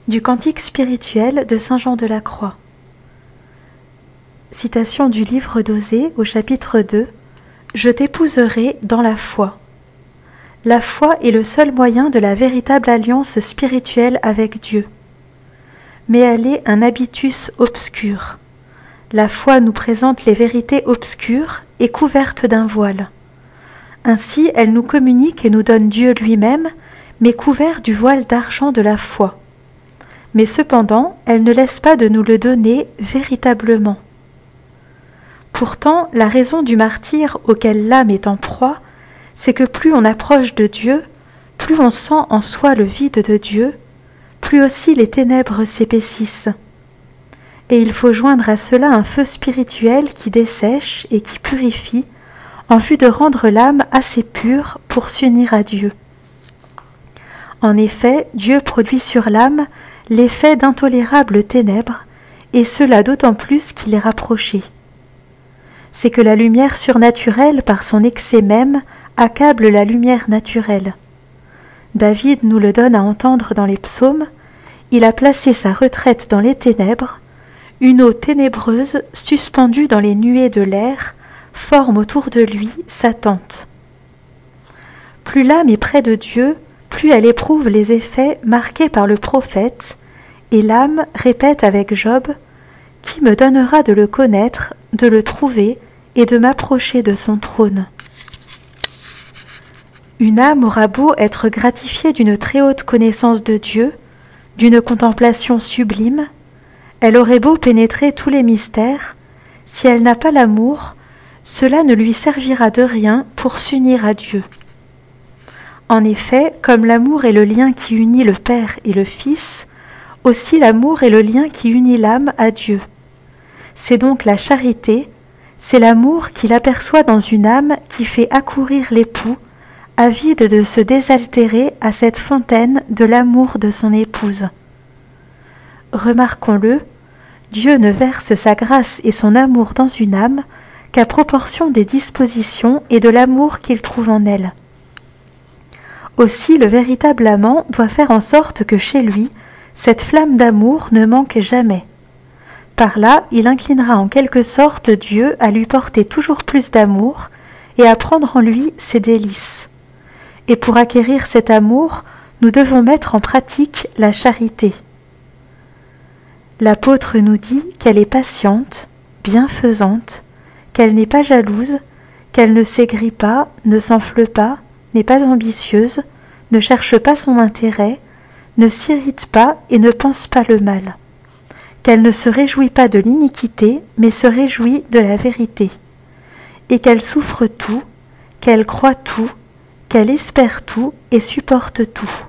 Du Cantique spirituel de Saint Jean de la Croix. Citation du livre d'Osée au chapitre 2. Je t'épouserai dans la foi. La foi est le seul moyen de la véritable alliance spirituelle avec Dieu. Mais elle est un habitus obscur. La foi nous présente les vérités obscures et couvertes d'un voile. Ainsi, elle nous communique et nous donne Dieu lui-même, mais couvert du voile d'argent de la foi. Mais cependant, elle ne laisse pas de nous le donner véritablement. Pourtant, la raison du martyre auquel l'âme est en proie, c'est que plus on approche de Dieu, plus on sent en soi le vide de Dieu, plus aussi les ténèbres s'épaississent. Et il faut joindre à cela un feu spirituel qui dessèche et qui purifie, en vue de rendre l'âme assez pure pour s'unir à Dieu. En effet, Dieu produit sur l'âme l'effet d'intolérables ténèbres, et cela d'autant plus qu'il est rapproché. C'est que la lumière surnaturelle, par son excès même, accable la lumière naturelle. David nous le donne à entendre dans les psaumes. Il a placé sa retraite dans les ténèbres, une eau ténébreuse suspendue dans les nuées de l'air forme autour de lui sa tente. Plus l'âme est près de Dieu, plus elle éprouve les effets marqués par le prophète, et l'âme répète avec Job « Qui me donnera de le connaître, de le trouver et de m'approcher de son trône ?» Une âme aura beau être gratifiée d'une très haute connaissance de Dieu, d'une contemplation sublime, elle aurait beau pénétrer tous les mystères, si elle n'a pas l'amour, cela ne lui servira de rien pour s'unir à Dieu. En effet, comme l'amour est le lien qui unit le Père et le Fils, aussi l'amour est le lien qui unit l'âme à Dieu. C'est donc la charité, c'est l'amour qu'il aperçoit dans une âme qui fait accourir l'époux, avide de se désaltérer à cette fontaine de l'amour de son épouse. Remarquons-le, Dieu ne verse sa grâce et son amour dans une âme qu'à proportion des dispositions et de l'amour qu'il trouve en elle. Aussi, le véritable amant doit faire en sorte que chez lui, cette flamme d'amour ne manque jamais. Par là, il inclinera en quelque sorte Dieu à lui porter toujours plus d'amour et à prendre en lui ses délices. Et pour acquérir cet amour, nous devons mettre en pratique la charité. L'apôtre nous dit qu'elle est patiente, bienfaisante, qu'elle n'est pas jalouse, qu'elle ne s'aigrit pas, ne s'enfle pas, n'est pas ambitieuse, ne cherche pas son intérêt, ne s'irrite pas et ne pense pas le mal, qu'elle ne se réjouit pas de l'iniquité, mais se réjouit de la vérité, et qu'elle souffre tout, qu'elle croit tout, qu'elle espère tout et supporte tout.